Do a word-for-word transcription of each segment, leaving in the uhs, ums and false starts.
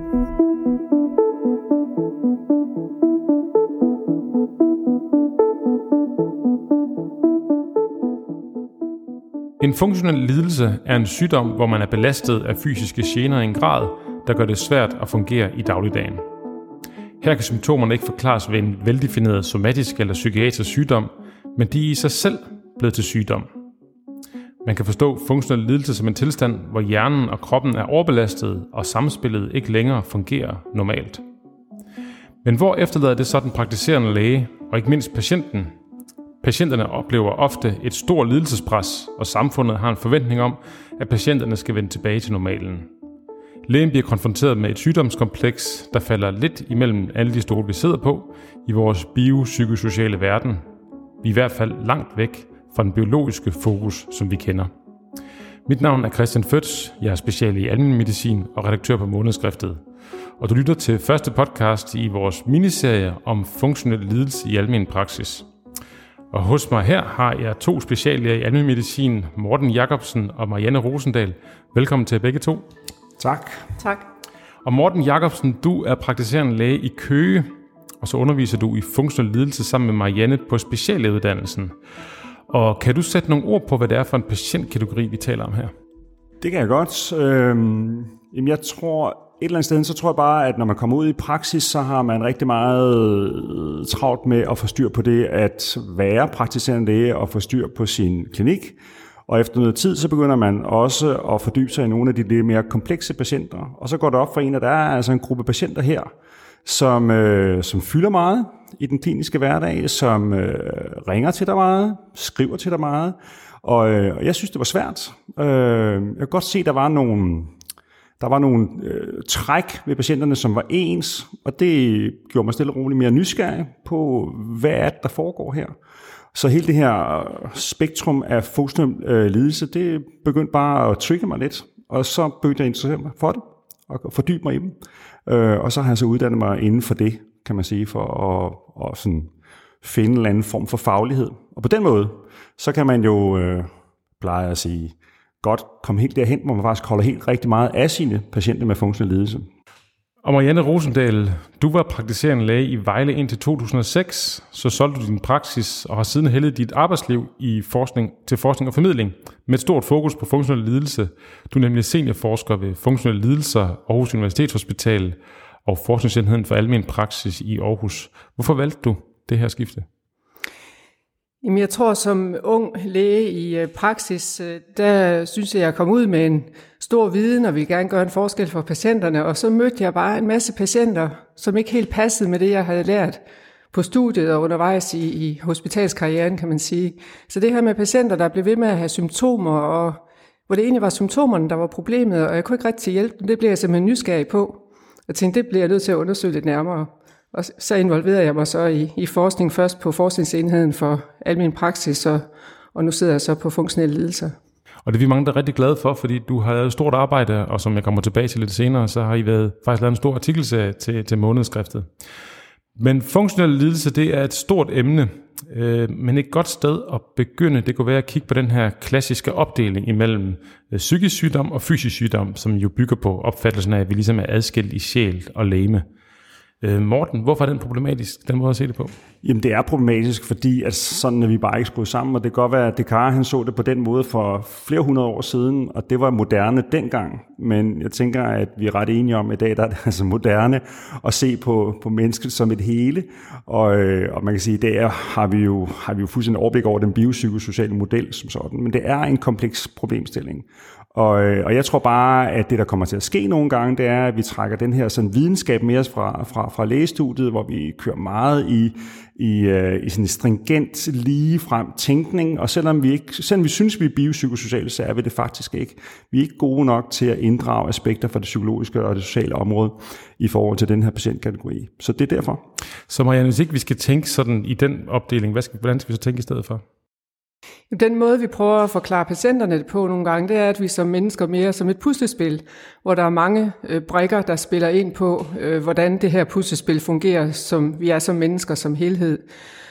En funktionel lidelse er en sygdom, hvor man er belastet af fysiske gener i en grad, der gør det svært at fungere i dagligdagen. Her kan symptomerne ikke forklares ved en veldefineret somatisk eller psykiatrisk sygdom, men de er i sig selv blevet til sygdom. Man kan forstå funktionel lidelse som en tilstand, hvor hjernen og kroppen er overbelastet, og samspillet ikke længere fungerer normalt. Men hvor efterlader det så den praktiserende læge, og ikke mindst patienten? Patienterne oplever ofte et stort lidelsespres, og samfundet har en forventning om, at patienterne skal vende tilbage til normalen. Lægen bliver konfronteret med et sygdomskompleks, der falder lidt imellem alle de stole, vi sidder på i vores biopsykosociale verden. Vi er i hvert fald langt væk fra den biologiske fokus, som vi kender. Mit navn er Christian Føtz, jeg er special i almenmedicin og redaktør på Månedskriftet. Og du lytter til første podcast i vores miniserie om funktionel lidelse i almen praksis. Og hos mig her har jeg to speciallæger i almenmedicin, Morten Jacobsen og Marianne Rosendahl. Velkommen til begge to. Tak. Tak. Og Morten Jacobsen, du er praktiserende læge i Køge, og så underviser du i funktionel lidelse sammen med Marianne på speciallægeuddannelsen. Og kan du sætte nogle ord på, hvad det er for en patientkategori, vi taler om her? Det kan jeg godt. Øhm, jamen jeg tror, et eller andet sted, så tror jeg bare, at når man kommer ud i praksis, så har man rigtig meget travlt med at få styr på det at være praktiserende læge og få styr på sin klinik. Og efter noget tid, så begynder man også at fordybe sig i nogle af de lidt mere komplekse patienter. Og så går det op for en, at der er altså en gruppe patienter her, som, øh, som fylder meget i den kliniske hverdag, som øh, ringer til dig meget, skriver til dig meget. Og øh, jeg synes, det var svært. Øh, jeg kan godt se, at der var nogle, der var nogle øh, træk ved patienterne, som var ens, og det gjorde mig stille og roligt mere nysgerrig på, hvad er det, der foregår her. Så hele det her spektrum af funktionel øh, lidelse, det begyndte bare at trigge mig lidt, og så begyndte jeg at interessere mig for det, og fordybe mig i dem. Øh, og så har jeg så uddannet mig inden for det, kan man sige, for at, at sådan finde en eller anden form for faglighed. Og på den måde, så kan man jo, øh, pleje at sige, godt komme helt derhen, hvor man faktisk holder helt rigtig meget af sine patienter med funktionel lidelse. Og Marianne Rosendahl, du var praktiserende læge i Vejle indtil to tusind og seks, så solgte du din praksis og har siden heldet dit arbejdsliv i forskning, til forskning og formidling med et stort fokus på funktionel lidelse. Du er nemlig seniorforsker ved funktionelle lidelser, Aarhus Universitetshospital og Forskningsenheden for almen praksis i Aarhus. Hvorfor valgte du det her skifte? Jamen, jeg tror, som ung læge i praksis, der synes jeg, jeg kom ud med en stor viden, og ville gerne gøre en forskel for patienterne. Og så mødte jeg bare en masse patienter, som ikke helt passede med det, jeg havde lært på studiet og undervejs i, i hospitalskarrieren, kan man sige. Så det her med patienter, der blev ved med at have symptomer, og hvor det egentlig var symptomerne, der var problemet, og jeg kunne ikke rigtig hjælpe dem, det blev jeg simpelthen nysgerrig på. Jeg tænkte, det bliver jeg nødt til at undersøge lidt nærmere. Og så involverede jeg mig så i, i forskning, først på Forskningsenheden for almen praksis, og, og nu sidder jeg så på funktionelle lidelser. Og det er vi mange, der er rigtig glade for, fordi du har lavet et stort arbejde, og som jeg kommer tilbage til lidt senere, så har I været, faktisk lavet en stor artikelserie til, til Månedskriftet. Men funktionel lidelse, det er et stort emne, øh, men et godt sted at begynde, det kunne være at kigge på den her klassiske opdeling imellem øh, psykisk sygdom og fysisk sygdom, som jo bygger på opfattelsen af, at vi ligesom er adskilt i sjæl og legeme. Morten, hvorfor er den problematisk, den måde at se det på? Jamen det er problematisk, fordi at sådan er vi bare ikke skruet sammen, og det kan godt være, at Descartes han så det på den måde for flere hundrede år siden, og det var moderne dengang, men jeg tænker, at vi er ret enige om i dag, der er det altså moderne at se på, på mennesket som et hele, og, og man kan sige, der har vi jo, har vi jo fuldstændig overblik over den biopsykosociale model som sådan, men det er en kompleks problemstilling. Og, og jeg tror bare, at det, der kommer til at ske nogle gange, det er, at vi trækker den her sådan videnskab mere fra, fra, fra lægestudiet, hvor vi kører meget i, i, i sådan en stringent, ligefrem tænkning, og selvom vi, ikke, selvom vi synes, vi er biopsykosociale, så er vi det faktisk ikke. Vi er ikke gode nok til at inddrage aspekter fra det psykologiske og det sociale område i forhold til den her patientkategori. Så det er derfor. Så Marianne, hvis ikke vi skal tænke sådan i den opdeling, hvad skal, hvordan skal vi så tænke i stedet for? Den måde, vi prøver at forklare patienterne det på nogle gange, det er, at vi som mennesker mere som et puslespil, hvor der er mange øh, brikker, der spiller ind på, øh, hvordan det her puslespil fungerer, som vi er som mennesker som helhed.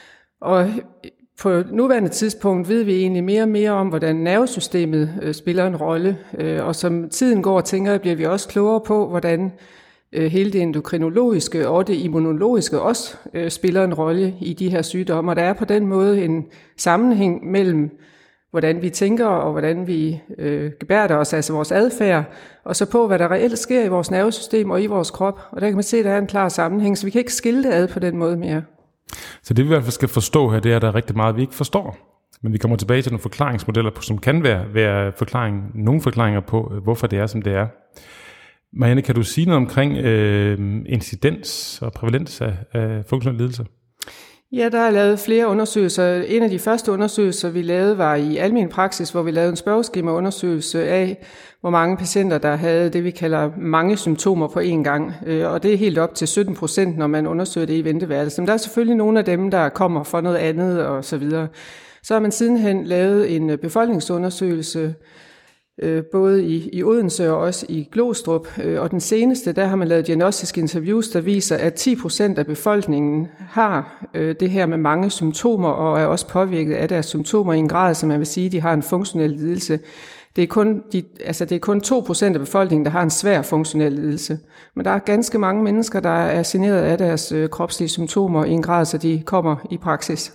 Og på nuværende tidspunkt ved vi egentlig mere og mere om, hvordan nervesystemet øh, spiller en rolle, øh, og som tiden går, tænker jeg, bliver vi også klogere på, hvordan hele det endokrinologiske og det immunologiske også øh, spiller en rolle i de her sygdomme. Og der er på den måde en sammenhæng mellem, hvordan vi tænker og hvordan vi øh, gebærder os, altså vores adfærd, og så på, hvad der reelt sker i vores nervesystem og i vores krop. Og der kan man se, at der er en klar sammenhæng, så vi kan ikke skille det ad på den måde mere. Så det vi i hvert fald skal forstå her, det er, at der er rigtig meget, vi ikke forstår. Men vi kommer tilbage til nogle forklaringsmodeller, som kan være, være forklaring, nogle forklaringer på, hvorfor det er, som det er. Marianne, kan du sige noget omkring øh, incidens og prævalens af, af funktionelle lidelser? Ja, der er lavet flere undersøgelser. En af de første undersøgelser, vi lavede, var i almen praksis, hvor vi lavede en spørgeskemaundersøgelse af, hvor mange patienter, der havde det, vi kalder mange symptomer på én gang. Og det er helt op til sytten procent, når man undersøger det i venteværelset. Men der er selvfølgelig nogle af dem, der kommer for noget andet og så videre. Så har man sidenhen lavet en befolkningsundersøgelse, både i, i Odense og også i Glostrup. Og den seneste, der har man lavet diagnostiske interviews, der viser, at ti procent af befolkningen har det her med mange symptomer, og er også påvirket af deres symptomer i en grad, som man vil sige, de har en funktionel lidelse. Det er kun, de, altså det er kun to procent af befolkningen, der har en svær funktionel lidelse. Men der er ganske mange mennesker, der er generet af deres kropslige symptomer i en grad, så de kommer i praksis.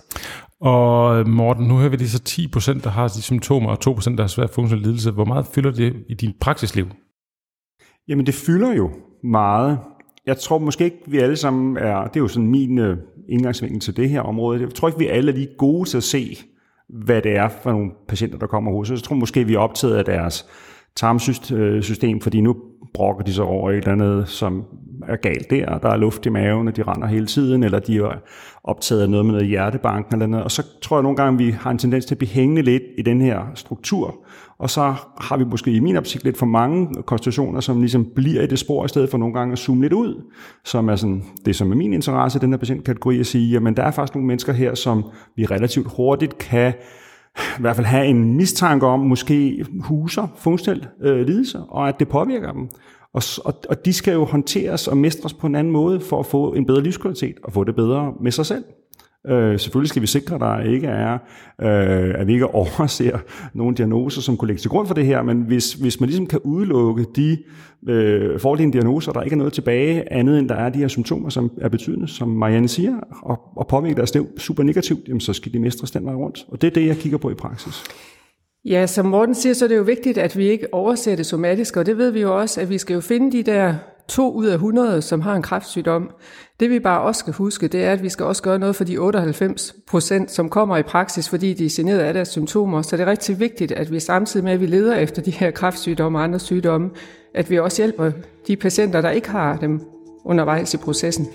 Og Morten, nu hører vi de så ti procent, der har de symptomer, og to procent, der har svær funktionel lidelse. Hvor meget fylder det i dit praksisliv? Jamen det fylder jo meget. Jeg tror måske ikke, vi alle sammen er, det er jo sådan min uh, indgangsvinkel til det her område, jeg tror ikke, vi alle er lige gode til at se, hvad det er for nogle patienter, der kommer hos os. Jeg tror måske, vi er optaget af deres tarmsystem, fordi nu brokker de sig over et eller andet, som er galt der. Der er luft i maven, og de render hele tiden, eller de er optaget af noget med noget hjertebanken eller noget. Og så tror jeg nogle gange, vi har en tendens til at blive hængende lidt i den her struktur. Og så har vi måske i min optik lidt for mange konstitutioner, som ligesom bliver i det spor, i stedet for nogle gange at zoome lidt ud. Som er sådan, det som er min interesse i den her patientkategori, at sige, jamen der er faktisk nogle mennesker her, som vi relativt hurtigt kan i hvert fald have en mistanke om, måske huser funktionel øh, lidelse, og at det påvirker dem. Og, og, og de skal jo håndteres og mestres på en anden måde, for at få en bedre livskvalitet, og få det bedre med sig selv. Øh, selvfølgelig skal vi sikre, at der ikke er, øh, at vi ikke overser nogle diagnoser, som kunne lægge til grund for det her, men hvis, hvis man ligesom kan udelukke de øh, foreliggende diagnoser, der ikke er noget tilbage, andet end der er de her symptomer, som er betydende, som Marianne siger, og, og påvirker deres liv super negativt, jamen, så skal de mestres den vej rundt. Og det er det, jeg kigger på i praksis. Ja, som Morten siger, så er det jo vigtigt, at vi ikke overser det somatiske, og det ved vi jo også, at vi skal jo finde de der to ud af hundrede, som har en kræftsygdom. Det vi bare også skal huske, det er, at vi skal også gøre noget for de otteoghalvfems procent, som kommer i praksis, fordi de er generet af deres symptomer. Så det er rigtig vigtigt, at vi samtidig med, at vi leder efter de her kræftsygdomme og andre sygdomme, at vi også hjælper de patienter, der ikke har dem undervejs i processen.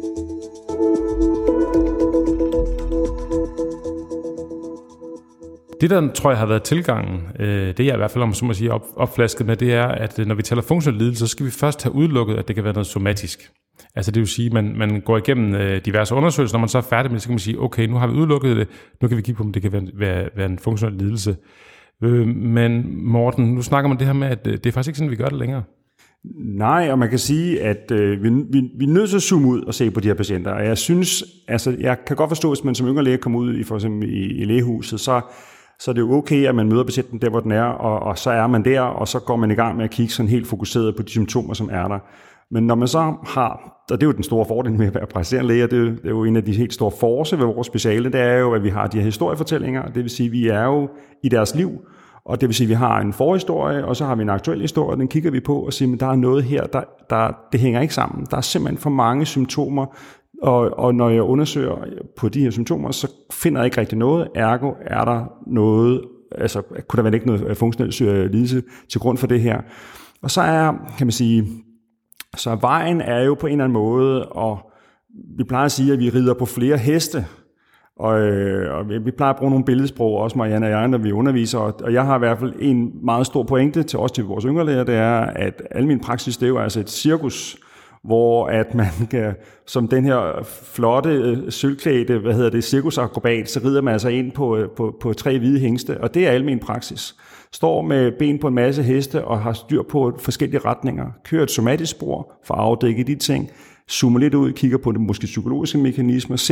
Det, der tror jeg har været tilgangen, øh, det jeg i hvert fald, om så må sige, op, opflasket med, det er, at når vi taler funktionel lidelse, så skal vi først have udelukket, at det kan være noget somatisk. Altså det vil sige, at man, man går igennem øh, diverse undersøgelser, når man så er færdig med det, så kan man sige, okay, nu har vi udelukket det, nu kan vi kigge på, om det kan være, være, være en funktionel lidelse. Øh, men Morten, nu snakker man det her med, at det er faktisk ikke sådan, vi gør det længere. Nej, og man kan sige, at øh, vi, vi, vi er nødt til at zoome ud og se på de her patienter. Og jeg synes, altså jeg kan godt forstå, hvis man som yngre læge kommer ud i for eksempel i, i lægehuset, så så er det jo okay, at man møder patienten der, hvor den er, og, og så er man der, og så går man i gang med at kigge sådan helt fokuseret på de symptomer, som er der. Men når man så har, og det er jo den store fordel med at være praktiserende læge, det er, jo, det er jo en af de helt store force ved vores speciale, det er jo, at vi har de her historiefortællinger, det vil sige, at vi er jo i deres liv, og det vil sige, at vi har en forhistorie, og så har vi en aktuel historie, og den kigger vi på og siger, at der er noget her, der, der, det hænger ikke sammen. Der er simpelthen for mange symptomer, Og, og når jeg undersøger på de her symptomer, så finder jeg ikke rigtig noget. Ergo er der noget, altså kunne der være ikke noget funktionel lidelse til grund for det her. Og så er, kan man sige, så vejen er jo på en eller anden måde, og vi plejer at sige, at vi rider på flere heste, og, og vi plejer at bruge nogle billedsprog, også Marianne og jeg, når vi underviser, og jeg har i hvert fald en meget stor pointe til os, til vores yngre læger, det er, at almen praksis, det er jo altså et cirkus, hvor at man kan, som den her flotte, sølvklædte, hvad hedder det, cirkusakrobat, så rider man altså ind på, på, på tre hvide hængste, og det er almen praksis. Står med ben på en masse heste og har styr på forskellige retninger, kører et somatisk spor for at afdække de ting, zoomer lidt ud, kigger på det måske psykologiske mekanismer, ser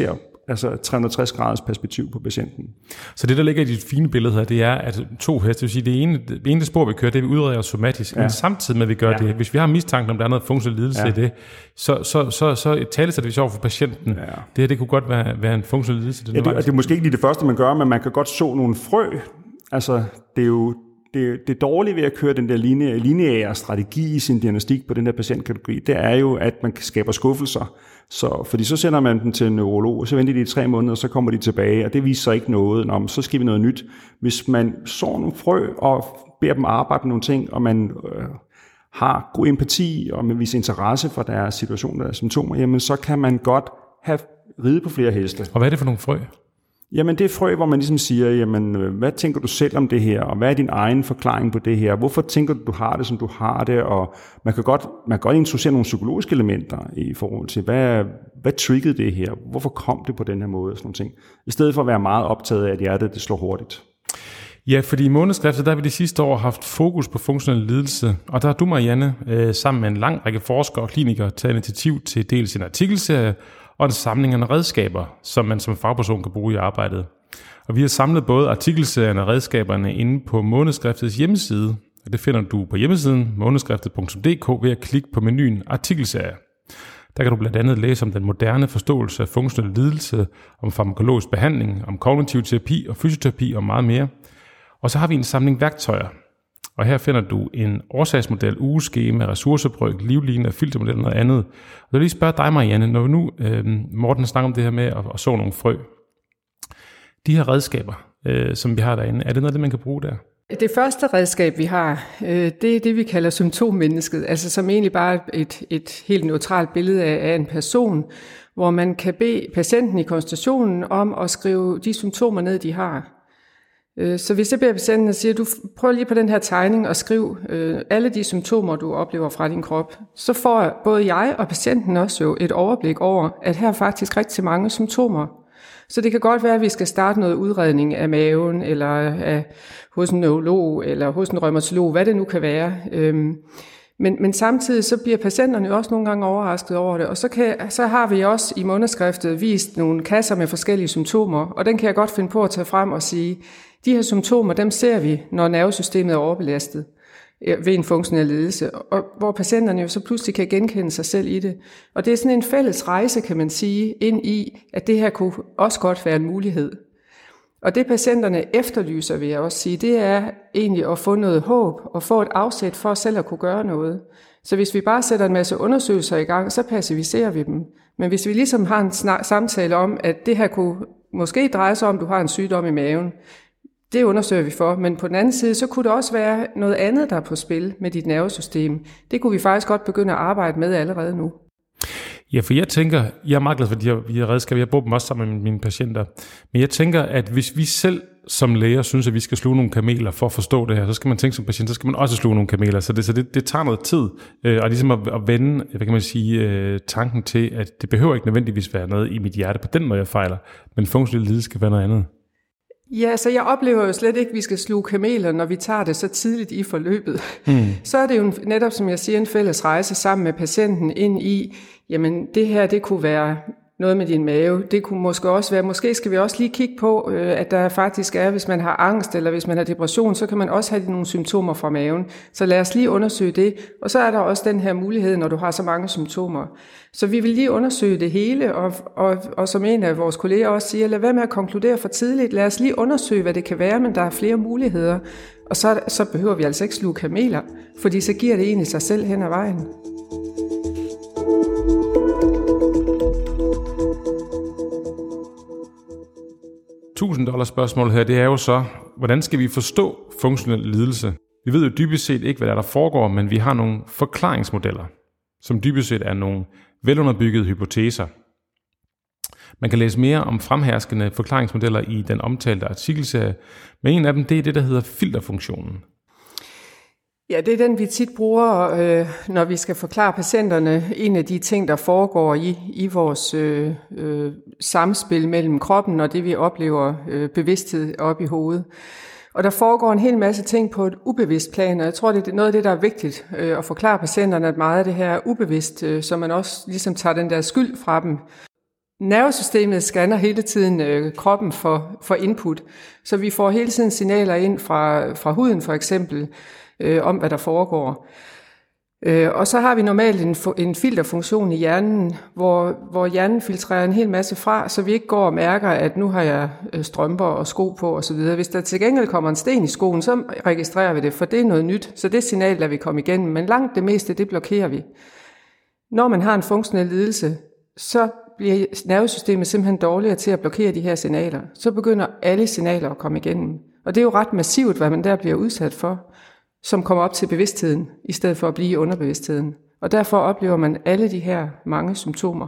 altså tre hundrede og tres graders perspektiv på patienten. Så det, der ligger i dit fine billede her, det er, at to heste, det vil sige, det ene, det ene spor, vi kører, det er, vi udreder somatisk, ja. Men samtidig med, at vi gør ja. det, hvis vi har mistanke om, der er noget funktionel lidelse ja. i det, så, så, så, så talesætter vi så over for patienten. Ja. Det her, det kunne godt være, være en funktionel lidelse. Det, ja, det, og det er måske ikke lige det første, man gør, men man kan godt så nogle frø. Altså, det er jo det, det dårlige ved at køre den der linea, lineære strategi i sin diagnostik på den der patientkategori, det er jo, at man skaber skuffelser. Så, fordi så sender man dem til en neurolog, og så venter de i tre måneder, og så kommer de tilbage, og det viser så ikke noget. Nå, så skal vi noget nyt. Hvis man sår nogle frø og beder dem arbejde med nogle ting, og man øh, har god empati og man viser interesse for deres situation, deres symptomer, jamen så kan man godt have ride på flere heste. Og hvad er det for nogle frø? Jamen det er frø, hvor man ligesom siger, jamen hvad tænker du selv om det her, og hvad er din egen forklaring på det her? Hvorfor tænker du, du har det, som du har det? Og man kan godt, man kan godt introducere nogle psykologiske elementer i forhold til, hvad, hvad triggede det her? Hvorfor kom det på den her måde? Og sådan nogle ting. I stedet for at være meget optaget af, at hjertet det slår hurtigt. Ja, fordi i månedskriftet, der har vi de sidste år haft fokus på funktionel lidelse, og der har du, Marianne, øh, sammen med en lang række forskere og klinikere taget initiativ til dels en artikelserie og en samling af redskaber, som man som fagperson kan bruge i arbejdet. Og vi har samlet både artikelserien og redskaberne inde på Månedskriftets hjemmeside, og det finder du på hjemmesiden månedskriftet punktum d k ved at klikke på menuen artikelserie. Der kan du blandt andet læse om den moderne forståelse af funktionel lidelse, om farmakologisk behandling, om kognitiv terapi og fysioterapi og meget mere. Og så har vi en samling værktøjer, og her finder du en årsagsmodel, ugeskema, ressourcebryg, livline, filtermodel og noget andet. Og jeg vil lige spørge dig, Marianne, når vi nu, øh, Morten snakker om det her med at, at så nogle frø. De her redskaber, øh, som vi har derinde, er det noget, det man kan bruge der? Det første redskab, vi har, øh, det er det, vi kalder symptommennesket, altså som egentlig bare et, et helt neutralt billede af, af en person, hvor man kan bede patienten i konsultationen om at skrive de symptomer ned, de har. Så hvis jeg beder patienten og siger, du prøv lige på den her tegning og skriv øh, alle de symptomer, du oplever fra din krop, så får både jeg og patienten også jo et overblik over, at her er faktisk rigtig mange symptomer. Så det kan godt være, at vi skal starte noget udredning af maven, eller af, hos en neurolog, eller hos en reumatolog, hvad det nu kan være. Øhm, men, men samtidig så bliver patienterne jo også nogle gange overrasket over det, og så, kan, så har vi også i månedskriftet vist nogle kasser med forskellige symptomer, og den kan jeg godt finde på at tage frem og sige, de her symptomer, dem ser vi, når nervesystemet er overbelastet ved en funktionel lidelse, og hvor patienterne jo så pludselig kan genkende sig selv i det. Og det er sådan en fælles rejse, kan man sige, ind i, at det her kunne også godt være en mulighed. Og det patienterne efterlyser, vil jeg også sige, det er egentlig at få noget håb og få et afsæt for selv at kunne gøre noget. Så hvis vi bare sætter en masse undersøgelser i gang, så passiviserer vi dem. Men hvis vi ligesom har en snak- samtale om, at det her kunne måske dreje sig om, at du har en sygdom i maven, det undersøger vi for, men på den anden side, så kunne det også være noget andet, der er på spil med dit nervesystem. Det kunne vi faktisk godt begynde at arbejde med allerede nu. Ja, for jeg tænker, jeg er meget glad for de her, de her redskaber, jeg bruger dem også sammen med mine patienter, men jeg tænker, at hvis vi selv som læger synes, at vi skal sluge nogle kameler for at forstå det her, så skal man tænke som patient, så skal man også sluge nogle kameler, så det, så det, det tager noget tid, øh, og ligesom at, at vende, hvad kan man sige, øh, tanken til, at det behøver ikke nødvendigvis være noget i mit hjerte på den måde, jeg fejler, men funktionel lidelse skal være noget andet. Ja, så jeg oplever jo slet ikke, at vi skal sluge kameler, når vi tager det så tidligt i forløbet. Mm. Så er det jo netop, som jeg siger, en fælles rejse sammen med patienten ind i, jamen det her, det kunne være noget med din mave. Det kunne måske også være, måske skal vi også lige kigge på, at der faktisk er, hvis man har angst eller hvis man har depression, så kan man også have nogle symptomer fra maven. Så lad os lige undersøge det. Og så er der også den her mulighed, når du har så mange symptomer. Så vi vil lige undersøge det hele, og, og, og som en af vores kolleger også siger, lad være med at konkludere for tidligt. Lad os lige undersøge, hvad det kan være, men der er flere muligheder. Og så, så behøver vi altså ikke sluge kameler, fordi så giver det egentlig sig selv hen ad vejen. tusind dollars spørgsmål her, det er jo så, hvordan skal vi forstå funktionel lidelse? Vi ved jo dybest set ikke, hvad der, der foregår, men vi har nogle forklaringsmodeller, som dybest set er nogle velunderbyggede hypoteser. Man kan læse mere om fremherskende forklaringsmodeller i den omtalte artikelserie, men en af dem, det er det, der hedder filterfunktionen. Ja, det er den, vi tit bruger, øh, når vi skal forklare patienterne en af de ting, der foregår i, i vores øh, øh, samspil mellem kroppen og det, vi oplever øh, bevidsthed op i hovedet. Og der foregår en hel masse ting på et ubevidst plan, og jeg tror, det er noget af det, der er vigtigt øh, at forklare patienterne, at meget af det her er ubevidst, øh, så man også ligesom tager den der skyld fra dem. Nervesystemet scanner hele tiden øh, kroppen for, for input, så vi får hele tiden signaler ind fra, fra huden for eksempel, øh, om hvad der foregår. Øh, og så har vi normalt en, en filterfunktion i hjernen, hvor, hvor hjernen filtrerer en hel masse fra, så vi ikke går og mærker, at nu har jeg strømper og sko på osv. Hvis der til gengæld kommer en sten i skoen, så registrerer vi det, for det er noget nyt, så det signal lader vi komme igennem, men langt det meste, det blokerer vi. Når man har en funktionel lidelse, så bliver nervesystemet simpelthen dårligere til at blokere de her signaler. Så begynder alle signaler at komme igennem. Og det er jo ret massivt, hvad man der bliver udsat for, som kommer op til bevidstheden, i stedet for at blive i underbevidstheden. Og derfor oplever man alle de her mange symptomer.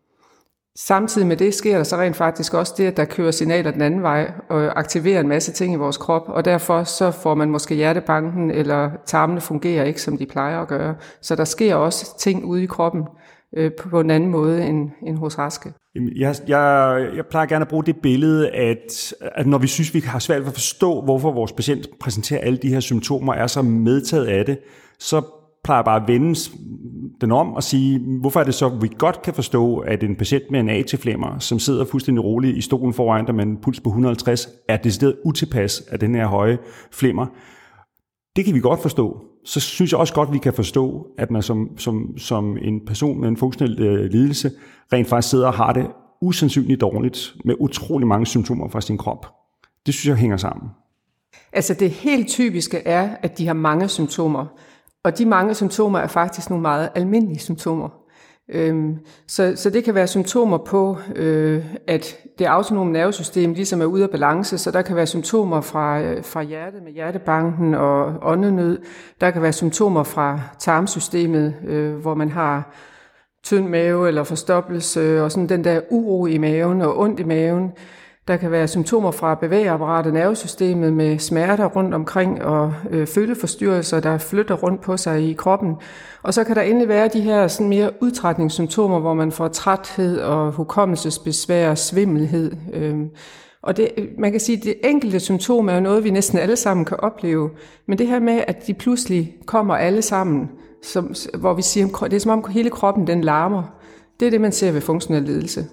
Samtidig med det sker der så rent faktisk også det, at der kører signaler den anden vej og aktiverer en masse ting i vores krop, og derfor så får man måske hjertebanken, eller tarmene fungerer ikke, som de plejer at gøre. Så der sker også ting ude i kroppen øh, på en anden måde end, end hos raske. Jeg, jeg, jeg plejer gerne at bruge det billede, at, at når vi synes, vi har svært ved at forstå, hvorfor vores patient præsenterer alle de her symptomer, er så medtaget af det, så plejer jeg bare at vende den om og sige, hvorfor er det så, vi godt kan forstå, at en patient med en A T-flimmer, som sidder fuldstændig rolig i stolen foran dig med en puls på et hundrede og halvtreds, er decideret utilpas af den her høje flimmer. Det kan vi godt forstå. Så synes jeg også godt, vi kan forstå, at man som, som, som en person med en funktionel øh, lidelse rent faktisk sidder og har det usandsynligt dårligt med utrolig mange symptomer fra sin krop. Det synes jeg hænger sammen. Altså det helt typiske er, at de har mange symptomer. Og de mange symptomer er faktisk nogle meget almindelige symptomer. Øhm, så, så det kan være symptomer på, øh, at det autonome nervesystem ligesom er ude af balance, så der kan være symptomer fra, øh, fra hjertet med hjertebanken og åndenød. Der kan være symptomer fra tarmsystemet, øh, hvor man har tynd mave eller forstoppelse og sådan den der uro i maven og ondt i maven. Der kan være symptomer fra bevægeapparatet, nervesystemet med smerter rundt omkring og øh, føleforstyrrelser, der flytter rundt på sig i kroppen. Og så kan der endelig være de her sådan mere udtrætningssymptomer, hvor man får træthed og hukommelsesbesvær og svimmelhed. Øhm, og det, man kan sige, at det enkelte symptom er jo noget, vi næsten alle sammen kan opleve. Men det her med, at de pludselig kommer alle sammen, som, hvor vi siger, det er som om hele kroppen den larmer, det er det, man ser ved funktionel lidelse.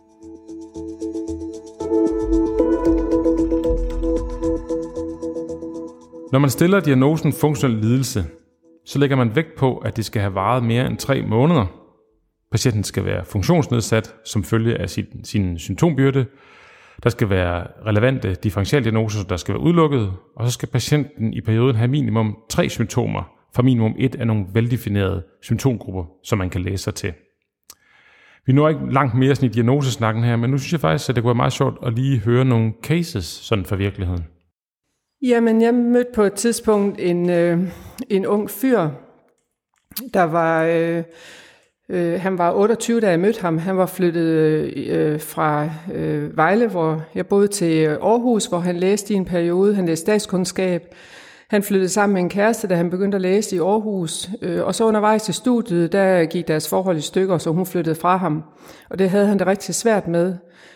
Når man stiller diagnosen funktionel lidelse, så lægger man vægt på, at det skal have varet mere end tre måneder. Patienten skal være funktionsnedsat som følge af sin, sin symptombyrde. Der skal være relevante differentialdiagnoser, der skal være udelukket. Og så skal patienten i perioden have minimum tre symptomer fra minimum et af nogle veldefinerede symptomgrupper, som man kan læse sig til. Vi når ikke langt mere sådan i diagnosesnakken her, men nu synes jeg faktisk, at det kunne være meget sjovt at lige høre nogle cases sådan fra virkeligheden. Jamen, jeg mødte på et tidspunkt en, øh, en ung fyr, der var, øh, øh, han var otteogtyve, da jeg mødte ham. Han var flyttet øh, fra øh, Vejle, hvor jeg boede, til Aarhus, hvor han læste i en periode. Han læste statskundskab. Han flyttede sammen med en kæreste, da han begyndte at læse i Aarhus. Øh, og så undervejs til studiet, der gik deres forhold i stykker, så hun flyttede fra ham. Og det havde han det rigtig svært med.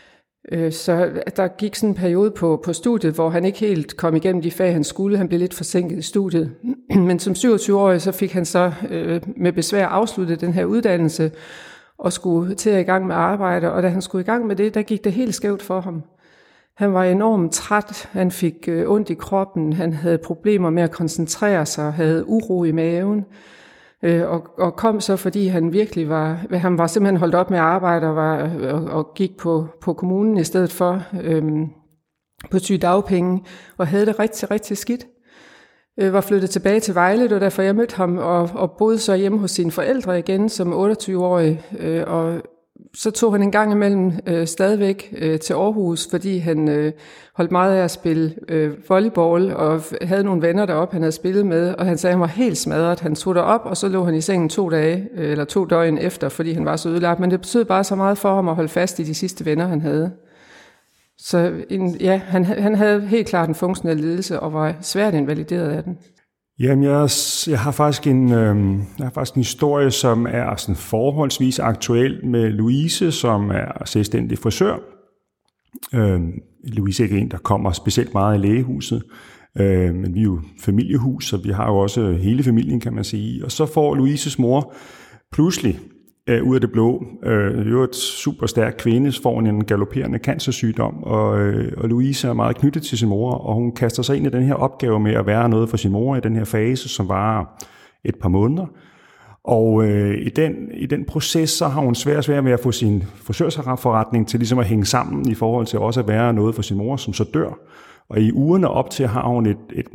Så der gik sådan en periode på, på studiet, hvor han ikke helt kom igennem de fag, han skulle. Han blev lidt forsinket i studiet. Men som syvogtyve-årig, så fik han så øh, med besvær afsluttet den her uddannelse, og skulle til at i gang med arbejde. Og da han skulle i gang med det, der gik det helt skævt for ham. Han var enormt træt, han fik øh, ondt i kroppen, han havde problemer med at koncentrere sig, havde uro i maven. Og, og kom så, fordi han virkelig var, han var simpelthen holdt op med at arbejde og, var, og, og gik på, på kommunen i stedet for øhm, på sygedagpenge, og havde det rigtig, rigtig skidt. Øh, var flyttet tilbage til Vejle, det var derfor jeg mødte ham, og, og boede så hjemme hos sine forældre igen som otteogtyve-årig, øh, og så tog han en gang imellem øh, stadigvæk øh, til Aarhus, fordi han øh, holdt meget af at spille øh, volleyball, og havde nogle venner deroppe, han havde spillet med, og han sagde, at han var helt smadret. Han tog derop, og så lå han i sengen to dage, øh, eller to døgn efter, fordi han var så ødelagt. Men det betød bare så meget for ham at holde fast i de sidste venner, han havde. Så en, ja, han, han havde helt klart en funktionel lidelse, og var svært invalideret af den. Jamen, jeg, jeg har faktisk en, øh, jeg har faktisk en historie, som er sådan forholdsvis aktuel med Louise, som er selvstændig frisør. Øh, Louise er ikke en, der kommer specielt meget i lægehuset, øh, men vi er jo familiehus, så vi har jo også hele familien, kan man sige. Og så får Louises mor pludselig øh, ud af det blå. Øh, jo et super stærk kvinde, får en galopperende cancersygdom, og, øh, og Louise er meget knyttet til sin mor, og hun kaster sig ind i den her opgave med at være noget for sin mor i den her fase, som varer et par måneder. Og øh, i, den, i den proces, så har hun svært svært ved at få sin frisørforretning til ligesom at hænge sammen i forhold til også at være noget for sin mor, som så dør. Og i ugerne op til har hun et, et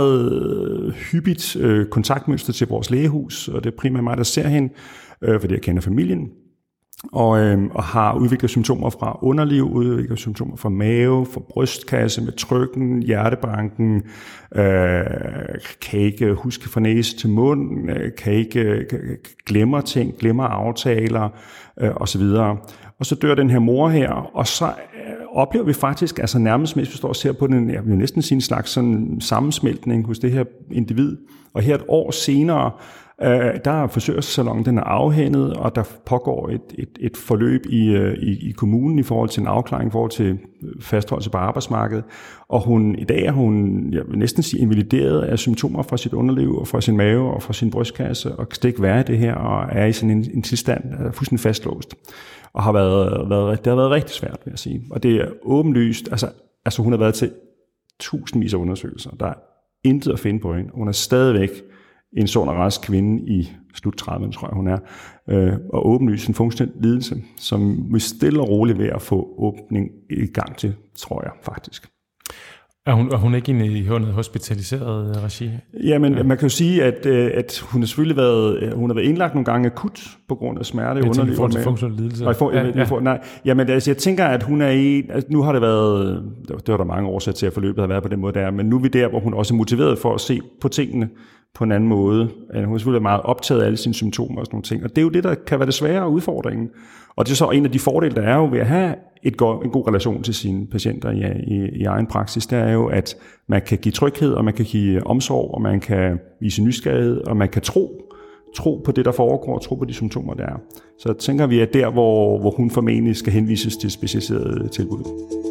meget hyppigt øh, kontaktmønster til vores lægehus, og det er primært mig, der ser hende, øh, fordi jeg kender familien. Og, øh, og har udviklet symptomer fra underliv, udviklet symptomer fra mave, fra brystkasse med trykken, hjertebanken, øh, kan ikke huske fra næse til mund, øh, kan ikke kan, glemmer ting, glemmer aftaler øh, osv. Og så dør den her mor her, og så øh, oplever vi faktisk, altså nærmest mest vi står og ser på den, jeg vil næsten sige en slags sådan sammensmeltning hos det her individ. Og her et år senere, der er frisørsalon, den er afhændet, og der pågår et, et, et forløb i, i, i kommunen i forhold til en afklaring, i forhold til fastholdelse på arbejdsmarkedet. Og hun, i dag er hun, jeg vil næsten sige, invalideret af symptomer fra sit underliv, og fra sin mave, og fra sin brystkasse, og kan slet ikke være i det her, og er i sådan en, en tilstand, der er fuldstændig fastlåst. Og har været, været, det har været rigtig svært, vil jeg sige. Og det er åbenlyst, altså, altså hun har været til tusindvis af undersøgelser. Der er intet at finde på hende. Hun er stadigvæk en sund og rask kvinde i slut trediverne, tror jeg, hun er, øh, og åbenlyst en funktionel lidelse, som vi stille og roligt ved at få åbning i gang til, tror jeg faktisk. Er hun, er hun ikke inde i noget hospitaliseret regi? Jamen, ja. Man kan jo sige, at, at hun har selvfølgelig været, hun har været indlagt nogle gange akut på grund af smerte i underlivet. I forhold til funktionel lidelse? Nej, for, ja, ja. For, nej, jamen, altså, jeg tænker, at hun er i, altså, nu har det været, det var der mange årsager til, at forløbet har været på den måde, der, men nu er vi der, hvor hun også er motiveret for at se på tingene på en anden måde. Hun er selvfølgelig meget optaget af alle sine symptomer og sådan nogle ting, og det er jo det, der kan være det svære udfordringen. Og det er så en af de fordele, der er jo ved at have et go- en god relation til sine patienter i, i, i egen praksis, det er jo, at man kan give tryghed, og man kan give omsorg, og man kan vise nysgerrighed, og man kan tro, tro på det, der foregår, og tro på de symptomer, der er. Så tænker vi, at der, hvor, hvor hun formentlig skal henvises til specialiserede tilbud.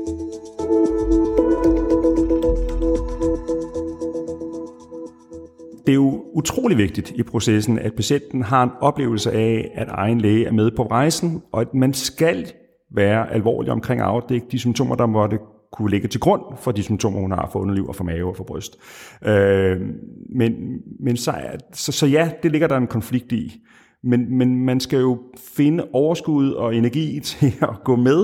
Det er jo utrolig vigtigt i processen, at patienten har en oplevelse af, at egen læge er med på rejsen, og at man skal være alvorlig omkring at afdække de symptomer, der måtte kunne ligge til grund for de symptomer, hun har for underliv og for mave og for bryst. Øh, men men så, så, så ja, det ligger der en konflikt i. Men, men man skal jo finde overskud og energi til at gå med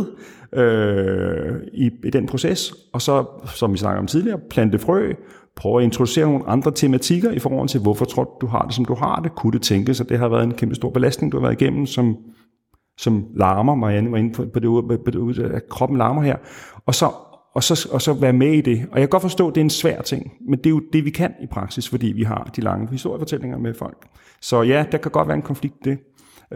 øh, i, i den proces, og så, som vi snakkede om tidligere, plante frø, prøve at introducere nogle andre tematikker i forhold til, hvorfor tror du, du har det, som du har det. Kunne det tænkes, at det har været en kæmpe stor belastning, du har været igennem, som, som larmer, Marianne var inde på, på, det, på det, at kroppen larmer her, og så, og, så, og så være med i det. Og jeg kan godt forstå, at det er en svær ting, men det er jo det, vi kan i praksis, fordi vi har de lange historiefortællinger med folk. Så ja, der kan godt være en konflikt i det.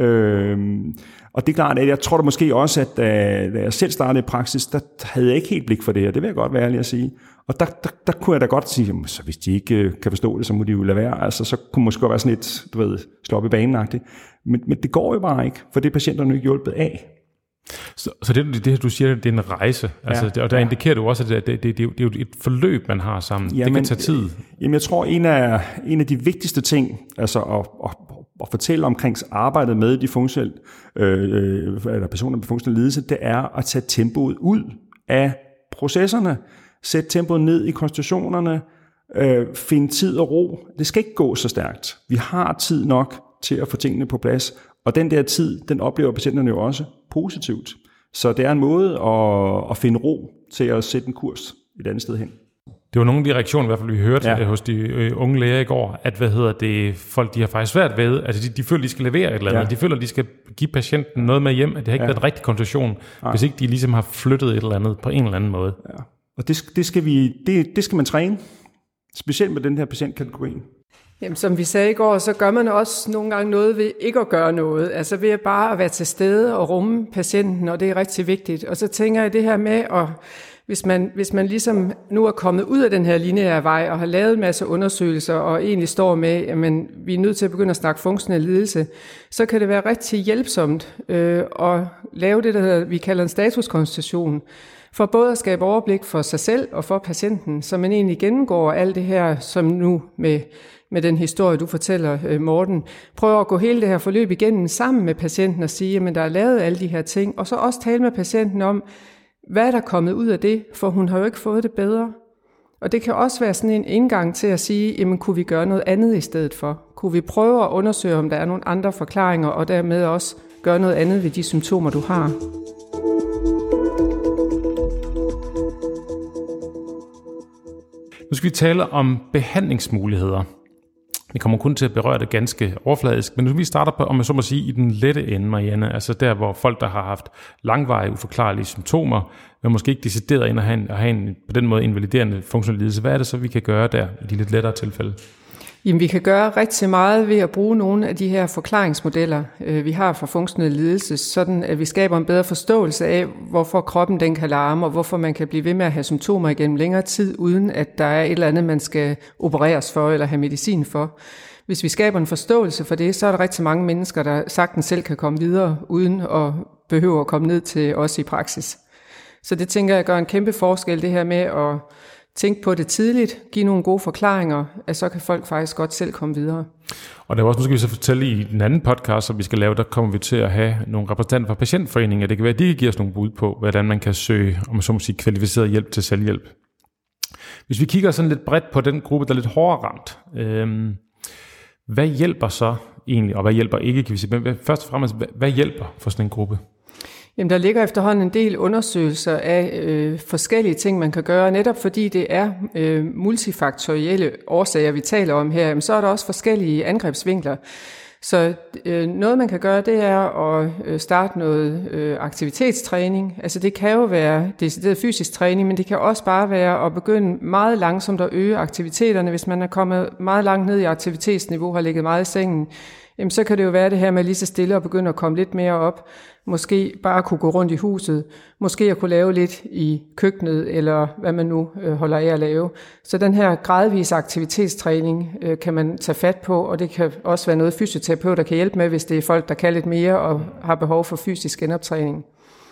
Øhm, og det er klart, at jeg tror da måske også, at da, da jeg selv startede i praksis, der havde jeg ikke helt blik for det her. Det vil jeg godt være ærlig at sige. Og der, der, der kunne jeg da godt sige, så hvis de ikke kan forstå det, så må de jo lade være. Altså, så kunne det måske være sådan et, du ved, slå op i banen-agtigt. Men, men det går jo bare ikke, for det er patienterne ikke hjulpet af. Så, så det, det, du siger, det er en rejse, altså, ja, og der ja. indikerer du også, at det, det, det, det er jo et forløb, man har sammen. Jamen, det kan tage tid. Jamen, jeg tror, en af, en af de vigtigste ting, altså at, at, at fortælle omkring arbejdet med de funktionelle, øh, eller personer med funktionel lidelse, det er at tage tempoet ud af processerne, sætte tempoet ned i konstitutionerne, øh, finde tid og ro. Det skal ikke gå så stærkt. Vi har tid nok til at få tingene på plads, og den der tid, den oplever patienterne jo også positivt. Så det er en måde at, at finde ro til at sætte en kurs et andet sted hen. Det var nogle af de reaktioner, i hvert fald vi hørte ja. hos de øh, unge læger i går, at hvad hedder det, folk de har faktisk svært ved, altså de, de føler, de skal levere et eller andet, ja. de føler, de skal give patienten noget med hjem, at det har ikke ja. været en rigtig konsultation, Nej. hvis ikke de ligesom har flyttet et eller andet på en eller anden måde. Ja. Og det, det, skal vi, det, det skal man træne, specielt med den her patientkategori. Jamen, som vi sagde i går, så gør man også nogle gange noget ved ikke at gøre noget. Altså ved bare at være til stede og rumme patienten, og det er rigtig vigtigt. Og så tænker jeg det her med, at hvis man, hvis man ligesom nu er kommet ud af den her lineære vej, og har lavet en masse undersøgelser, og egentlig står med, at vi er nødt til at begynde at snakke funktionel lidelse, så kan det være rigtig hjælpsomt øh, at lave det, der vi kalder en statuskonsultation, for både at skabe overblik for sig selv og for patienten, så man egentlig gennemgår alt det her, som nu med med den historie, du fortæller, Morten. Prøv at gå hele det her forløb igennem sammen med patienten og sige, at der er lavet alle de her ting, og så også tale med patienten om, hvad er der kommet ud af det, for hun har jo ikke fået det bedre. Og det kan også være sådan en indgang til at sige, jamen kunne vi gøre noget andet i stedet for? Kunne vi prøve at undersøge, om der er nogle andre forklaringer, og dermed også gøre noget andet ved de symptomer, du har? Nu skal vi tale om behandlingsmuligheder. Vi kommer kun til at berøre det ganske overfladisk, men nu vi starter på, om jeg så må sige, i den lette ende, Marianne, altså der, hvor folk, der har haft langvarige, uforklarlige symptomer, men måske ikke decideret ind at have, en, at have en, på den måde invaliderende funktionel lidelse. Hvad er det så, vi kan gøre der i de lidt lettere tilfælde? Jamen, vi kan gøre rigtig meget ved at bruge nogle af de her forklaringsmodeller, vi har for funktionel lidelse, sådan at vi skaber en bedre forståelse af, hvorfor kroppen den kan larme, og hvorfor man kan blive ved med at have symptomer igennem længere tid, uden at der er et eller andet, man skal opereres for eller have medicin for. Hvis vi skaber en forståelse for det, så er der rigtig mange mennesker, der sagtens selv kan komme videre, uden at behøve at komme ned til os i praksis. Så det tænker jeg gør en kæmpe forskel, det her med at tænk på det tidligt, give nogle gode forklaringer, at så kan folk faktisk godt selv komme videre. Og der var også, nu skal vi så fortælle i den anden podcast, som vi skal lave, der kommer vi til at have nogle repræsentanter fra patientforeninger. Det kan være, at de kan give os nogle bud på, hvordan man kan søge, om man så må sige, kvalificeret hjælp til selvhjælp. Hvis vi kigger sådan lidt bredt på den gruppe, der er lidt hårdere ramt, øh, hvad hjælper så egentlig, og hvad hjælper ikke, kan vi sige? Men først og fremmest, hvad hjælper for sådan en gruppe? Jamen, der ligger efterhånden en del undersøgelser af øh, forskellige ting, man kan gøre. Netop fordi det er øh, multifaktorielle årsager, vi taler om her, jamen, så er der også forskellige angrebsvinkler. Så øh, noget, man kan gøre, det er at øh, starte noget øh, aktivitetstræning. Altså det kan jo være decideret fysisk træning, men det kan også bare være at begynde meget langsomt at øge aktiviteterne. Hvis man er kommet meget langt ned i aktivitetsniveau, har ligget meget i sengen, jamen, så kan det jo være det her med lige så stille at begynde at komme lidt mere op. Måske bare kunne gå rundt i huset, måske at kunne lave lidt i køkkenet, eller hvad man nu øh, holder af at lave. Så den her gradvise aktivitetstræning øh, kan man tage fat på, og det kan også være noget fysioterapeut, der kan hjælpe med, hvis det er folk, der kan lidt mere og har behov for fysisk genoptræning.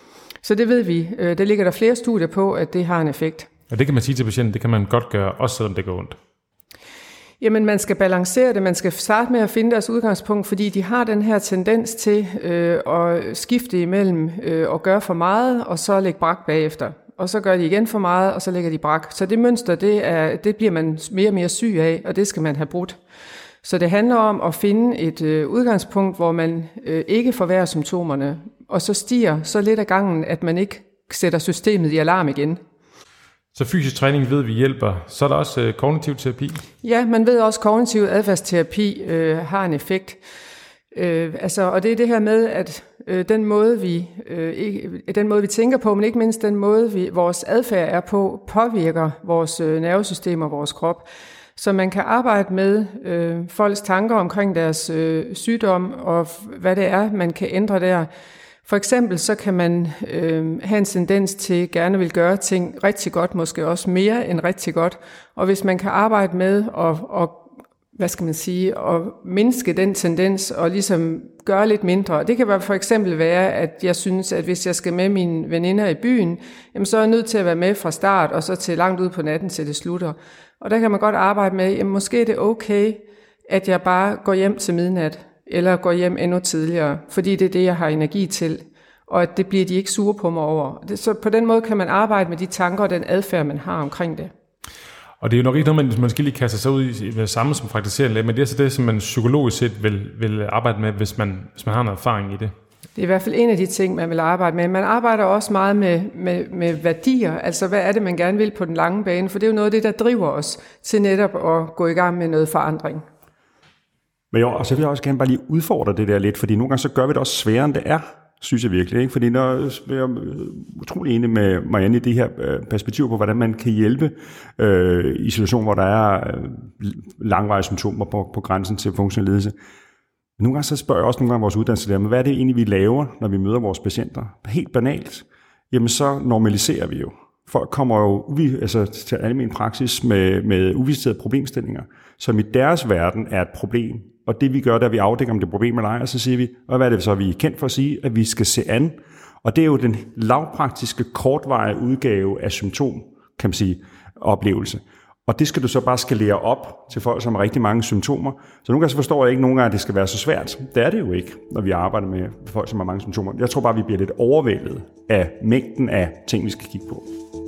Så det ved vi. Øh, der ligger der flere studier på, at det har en effekt. Og det kan man sige til patienten, det kan man godt gøre, også selvom det går ondt. Jamen, man skal balancere det. Man skal starte med at finde deres udgangspunkt, fordi de har den her tendens til øh, at skifte imellem øh, at gøre for meget, og så lægge brak bagefter. Og så gør de igen for meget, og så lægger de brak. Så det mønster, det, er, det bliver man mere og mere syg af, og det skal man have brudt. Så det handler om at finde et øh, udgangspunkt, hvor man øh, ikke forværrer symptomerne, og så stiger så lidt af gangen, at man ikke sætter systemet i alarm igen. Så fysisk træning ved vi hjælper. Så er der også øh, kognitiv terapi? Ja, man ved også, at kognitiv adfærdsterapi øh, har en effekt. Øh, altså, og det er det her med, at øh, den, måde, vi, øh, ikke, den måde, vi tænker på, men ikke mindst den måde, vi, vores adfærd er på, påvirker vores øh, nervesystem og vores krop. Så man kan arbejde med øh, folks tanker omkring deres øh, sygdom, og hvad det er, man kan ændre der. For eksempel så kan man øh, have en tendens til gerne vil gøre ting rigtig godt, måske også mere end rigtig godt. Og hvis man kan arbejde med at, og, hvad skal man sige, at mindske den tendens og ligesom gøre lidt mindre. Det kan for eksempel være, at jeg synes, at hvis jeg skal med mine veninder i byen, jamen så er jeg nødt til at være med fra start og så til langt ud på natten, til det slutter. Og der kan man godt arbejde med, jamen måske er det okay, at jeg bare går hjem til midnat, eller går hjem endnu tidligere, fordi det er det, jeg har energi til, og at det bliver de ikke sure på mig over. Så på den måde kan man arbejde med de tanker og den adfærd, man har omkring det. Og det er jo nok ikke noget, man, man skal lige kaste sig ud i det samme som praktiserende læge, men det er så det, som man psykologisk set vil, vil arbejde med, hvis man, hvis man har noget erfaring i det. Det er i hvert fald en af de ting, man vil arbejde med. Man arbejder også meget med, med, med værdier, altså hvad er det, man gerne vil på den lange bane, for det er jo noget af det, der driver os til netop at gå i gang med noget forandring. Men jo, og så vil jeg også gerne bare lige udfordre det der lidt, fordi nogle gange så gør vi det også sværere, end det er, synes jeg virkelig. Ikke? Fordi når jeg er utrolig enig med Marianne i det her perspektiv på, hvordan man kan hjælpe øh, i situationer, hvor der er langvarige symptomer på, på grænsen til funktionel lidelse. Nogle gange så spørger jeg også nogle gange vores uddannelseslærer, men hvad er det egentlig, vi laver, når vi møder vores patienter? Helt banalt. Jamen så normaliserer vi jo. Folk kommer jo uvi, altså, til almen praksis med, med uvidsthed problemstillinger, som i deres verden er et problem. Og det vi gør, da vi afdækker, om det er et problem eller ej, så siger vi, og hvad er det så, vi er kendt for at sige, at vi skal se an. Og det er jo den lavpraktiske, kortvarige udgave af symptom, kan man sige, oplevelse. Og det skal du så bare skalere op til folk, som har rigtig mange symptomer. Så nogle gange så forstår jeg ikke nogle gange, at det skal være så svært. Det er det jo ikke, når vi arbejder med folk, som har mange symptomer. Jeg tror bare, vi bliver lidt overvældet af mængden af ting, vi skal kigge på.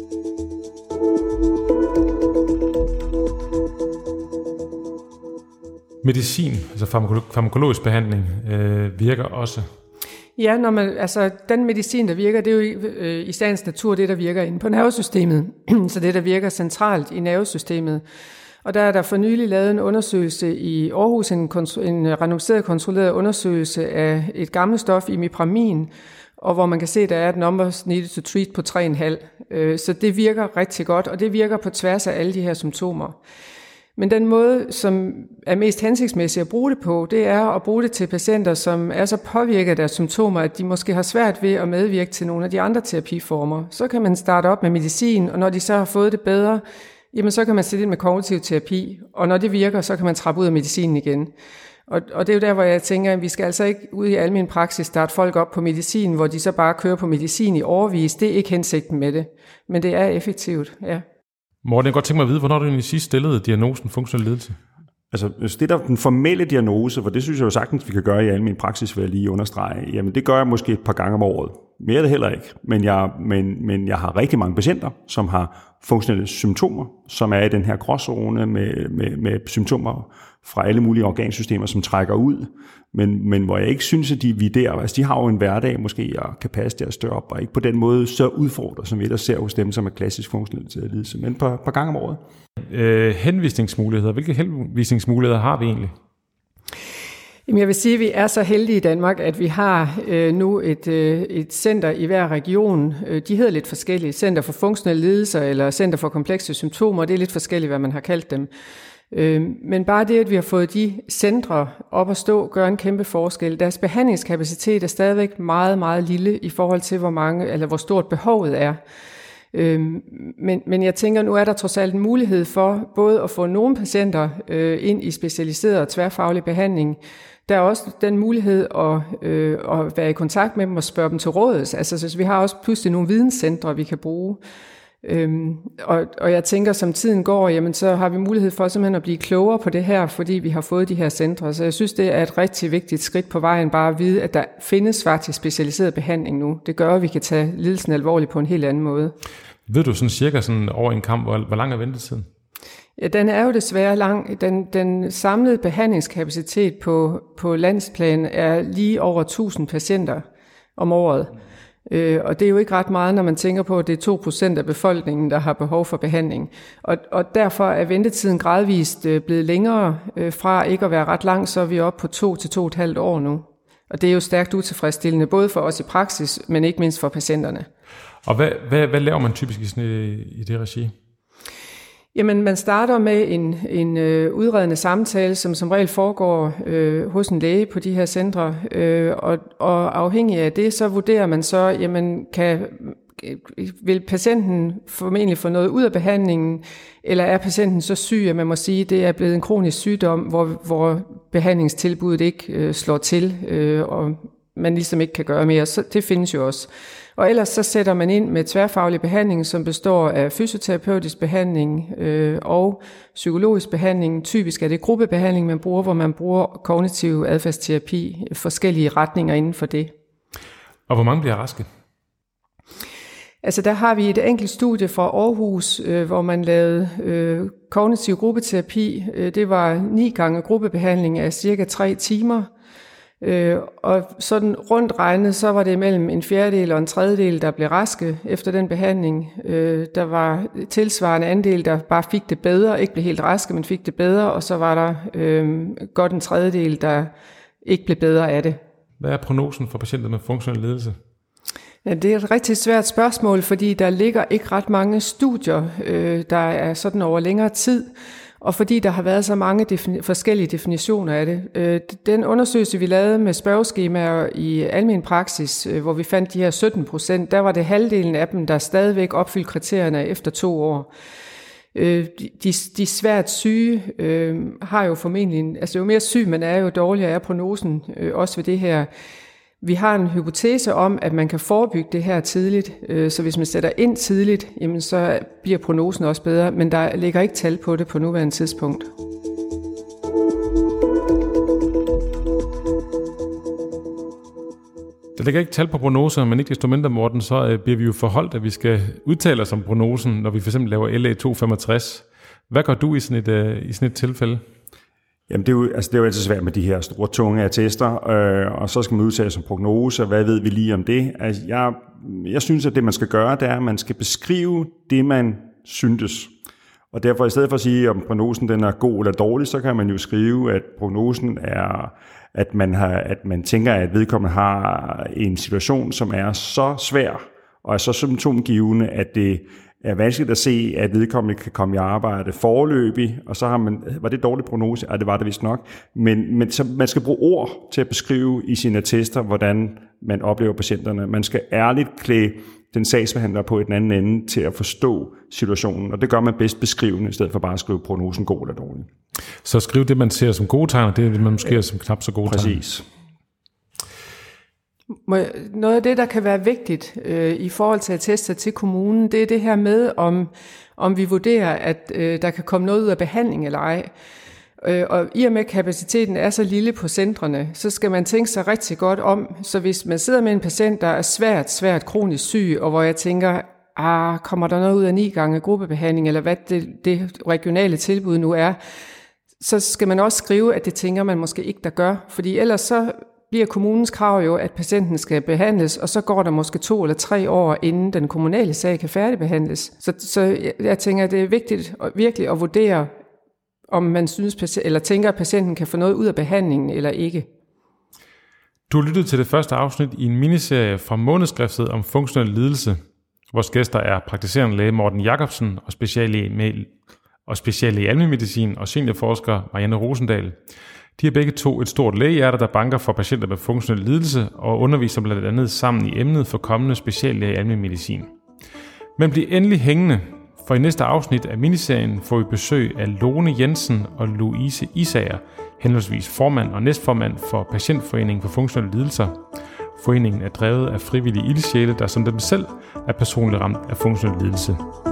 Medicin, altså farmakologisk behandling, øh, virker også. Ja, når man, altså den medicin, der virker, det er jo i, øh, i sagens natur det, der virker inde på nervesystemet. Så det, der virker centralt i nervesystemet. Og der er der for nylig lavet en undersøgelse i Aarhus, en, en randomiseret kontrolleret undersøgelse af et gammelt stof, imipramin, og hvor man kan se, at der er et numbers needed to treat på tre komma fem. Øh, så det virker rigtig godt, og det virker på tværs af alle de her symptomer. Men den måde, som er mest hensigtsmæssig at bruge det på, det er at bruge det til patienter, som er så påvirket af deres symptomer, at de måske har svært ved at medvirke til nogle af de andre terapiformer. Så kan man starte op med medicin, og når de så har fået det bedre, jamen så kan man sætte ind med kognitiv terapi, og når det virker, så kan man trappe ud af medicinen igen. Og, og det er jo der, hvor jeg tænker, at vi skal altså ikke ud i almen praksis starte folk op på medicin, hvor de så bare kører på medicin i årevis. Det er ikke hensigten med det, men det er effektivt, ja. Morten, jeg kan godt tænke mig at vide, hvornår du egentlig sidst stillede diagnosen funktionel lidelse? Altså, det der den formelle diagnose, for det synes jeg jo sagtens, vi kan gøre i almen praksis, vil jeg lige understrege, jamen det gør jeg måske et par gange om året. Mere er det heller ikke. Men jeg, men, men jeg har rigtig mange patienter, som har funktionelle symptomer, som er i den her gråzone med, med, med symptomer fra alle mulige organsystemer, som trækker ud. Men, men hvor jeg ikke synes, at de, vi der, altså de har jo en hverdag måske, og kan passe deres dør op, og ikke på den måde så udfordret, som vi ellers ser hos dem, som er klassisk funktionel lidelse, men et par, par gange om året. Øh, henvisningsmuligheder. Hvilke henvisningsmuligheder har vi egentlig? Jamen jeg vil sige, at vi er så heldige i Danmark, at vi har øh, nu et, øh, et center i hver region. De hedder lidt forskellige. Center for funktionelle lidelser eller Center for komplekse symptomer. Det er lidt forskelligt, hvad man har kaldt dem. Øh, men bare det, at vi har fået de centre op at stå, gør en kæmpe forskel. Deres behandlingskapacitet er stadigvæk meget, meget lille i forhold til, hvor mange eller hvor stort behovet er. Øhm, men, men jeg tænker, nu er der trods alt en mulighed for både at få nogle patienter øh, ind i specialiseret og tværfaglig behandling. Der er også den mulighed at, øh, at være i kontakt med dem og spørge dem til råds. Altså, så vi har også pludselig nogle videnscentre, vi kan bruge. Øhm, og, og jeg tænker, som tiden går, jamen, så har vi mulighed for simpelthen at blive klogere på det her, fordi vi har fået de her centre. Så jeg synes, det er et rigtig vigtigt skridt på vejen, bare at vide, at der findes faktisk specialiseret behandling nu. Det gør, at vi kan tage lidelsen alvorligt på en helt anden måde. Ved du sådan cirka sådan over en kamp, hvor, hvor lang er ventetiden? Ja, den er jo desværre lang. Den, den samlede behandlingskapacitet på, på landsplan er lige over tusind patienter om året. Øh, og det er jo ikke ret meget, når man tænker på, at det er to procent af befolkningen, der har behov for behandling. Og, og derfor er ventetiden gradvist øh, blevet længere. Øh, fra ikke at være ret lang, så er vi oppe på to til to og et halvt år nu. Og det er jo stærkt utilfredsstillende, både for os i praksis, men ikke mindst for patienterne. Og hvad, hvad, hvad laver man typisk i, sådan, i det regi? Jamen, man starter med en, en øh, udredende samtale, som som regel foregår øh, hos en læge på de her centre, øh, og, og afhængig af det, så vurderer man så, jamen, kan, vil patienten formentlig få noget ud af behandlingen, eller er patienten så syg, at man må sige, at det er blevet en kronisk sygdom, hvor, hvor behandlingstilbuddet ikke øh, slår til, øh, og man ligesom ikke kan gøre mere. Så det findes jo også. Og ellers så sætter man ind med tværfaglig behandling, som består af fysioterapeutisk behandling øh, og psykologisk behandling. Typisk er det gruppebehandling, man bruger, hvor man bruger kognitiv adfærdsterapi, forskellige retninger inden for det. Og hvor mange bliver raske? Altså der har vi et enkelt studie fra Aarhus, øh, hvor man lavede øh, kognitiv gruppeterapi. Øh, det var ni gange gruppebehandling af cirka tre timer. Øh, og sådan rundt regnet, så var det mellem en fjerdedel og en tredjedel, der blev raske efter den behandling. Øh, der var tilsvarende andel, der bare fik det bedre, ikke blev helt raske, men fik det bedre, og så var der øh, godt en tredjedel, der ikke blev bedre af det. Hvad er prognosen for patienter med funktionel lidelse? Ja, det er et rigtig svært spørgsmål, fordi der ligger ikke ret mange studier, øh, der er sådan over længere tid, og fordi der har været så mange defini- forskellige definitioner af det. Øh, den undersøgelse, vi lavede med spørgeskemaer i almen praksis, øh, hvor vi fandt de her sytten procent, der var det halvdelen af dem, der stadigvæk opfyldte kriterierne efter to år. Øh, de, de svært syge øh, har jo formentlig, en, altså jo mere syg man er, jo dårligere er prognosen, øh, også ved det her. Vi har en hypotese om, at man kan forebygge det her tidligt, så hvis man sætter ind tidligt, jamen så bliver prognosen også bedre, men der ligger ikke tal på det på nuværende tidspunkt. Der ligger ikke tal på prognoser, men ikke desto mindre, Morten, så bliver vi jo forholdt, at vi skal udtale os om prognosen, når vi for eksempel laver L A to femogtres. Hvad gør du i sådan et, i sådan et tilfælde? Jamen det er, jo, altså det er jo altid svært med de her store, tunge attester, øh, og så skal man udtale som prognose, og hvad ved vi lige om det? Altså jeg, jeg synes, at det man skal gøre, det er, at man skal beskrive det, man syntes. Og derfor i stedet for at sige, om prognosen den er god eller dårlig, så kan man jo skrive, at prognosen er, at man, har, at man tænker, at vedkommende har en situation, som er så svær og er så symptomgivende, at det er vanskeligt at se, at vedkommende kan komme i arbejde foreløbig, og så har man, var det dårlig prognose? Ja, det var det vist nok. Men, men så man skal bruge ord til at beskrive i sine attester, hvordan man oplever patienterne. Man skal ærligt klæde den sagsbehandler på i den anden ende til at forstå situationen, og det gør man bedst beskrivende, i stedet for bare at skrive prognosen god eller dårlig. Så skriv det, man ser som gode tegn, og det man måske ser som knap så gode tegn. Præcis. Noget af det, der kan være vigtigt øh, i forhold til attester til kommunen, det er det her med, om, om vi vurderer, at øh, der kan komme noget ud af behandling eller ej. Øh, og i og med kapaciteten er så lille på centrene, så skal man tænke sig rigtig godt om. Så hvis man sidder med en patient, der er svært, svært kronisk syg, og hvor jeg tænker, ah, kommer der noget ud af ni gange gruppebehandling, eller hvad det, det regionale tilbud nu er, så skal man også skrive, at det tænker man måske ikke, der gør. Fordi ellers så bliver kommunens krav jo, at patienten skal behandles, og så går der måske to eller tre år, inden den kommunale sag kan færdigbehandles. Så, så jeg, jeg tænker, at det er vigtigt at, virkelig at vurdere, om man synes eller tænker, at patienten kan få noget ud af behandlingen eller ikke. Du har lyttet til det første afsnit i en miniserie fra Månedskriftet om funktionel lidelse. Vores gæster er praktiserende læge Morten Jacobsen og speciallæge med og speciallæge i almenmedicin og seniorforsker Marianne Rosendahl. De har begge to et stort lægehjerte, der banker for patienter med funktionel lidelse og underviser blandt andet sammen i emnet for kommende speciallæge i almenmedicin. Men bliv endelig hængende, for i næste afsnit af miniserien får vi besøg af Lone Jensen og Louise Isager, henholdsvis formand og næstformand for Patientforeningen for Funktionelle Lidelser. Foreningen er drevet af frivillige ildsjæle, der som dem selv er personligt ramt af funktionel lidelse.